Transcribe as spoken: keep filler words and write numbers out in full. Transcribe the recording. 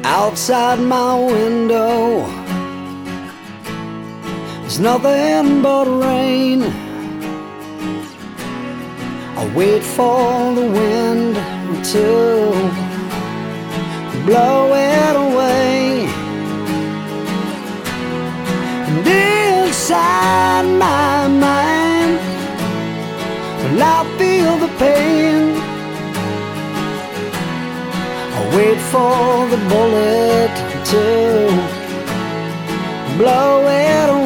Outside my window, there's nothing but rain. I wait for the wind to blow it away. And inside my mind, well, I feel the pain. I wait for the bullet to blow it away.